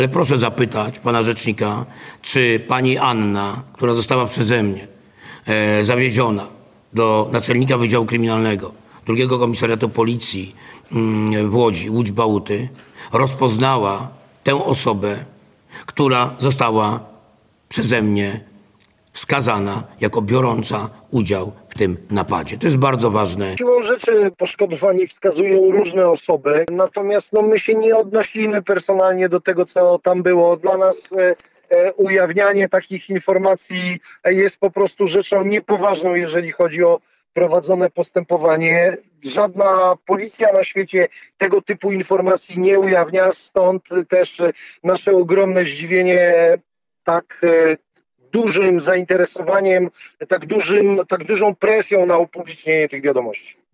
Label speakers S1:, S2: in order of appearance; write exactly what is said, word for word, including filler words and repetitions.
S1: Ale proszę zapytać pana rzecznika, czy pani Anna, która została przeze mnie e, zawieziona do naczelnika Wydziału Kryminalnego drugiego Komisariatu Policji mm, w Łodzi, Łódź Bałuty, rozpoznała tę osobę, która została przeze mnie wskazana jako biorąca udział w tym napadzie. To jest bardzo ważne.
S2: Siłą rzeczy poszkodowani wskazują różne osoby, natomiast no, my się nie odnosimy personalnie do tego, co tam było. Dla nas e, e, ujawnianie takich informacji jest po prostu rzeczą niepoważną, jeżeli chodzi o prowadzone postępowanie. Żadna policja na świecie tego typu informacji nie ujawnia, stąd też nasze ogromne zdziwienie tak e, dużym zainteresowaniem, tak dużym, tak dużą presją na upublicznienie tych wiadomości.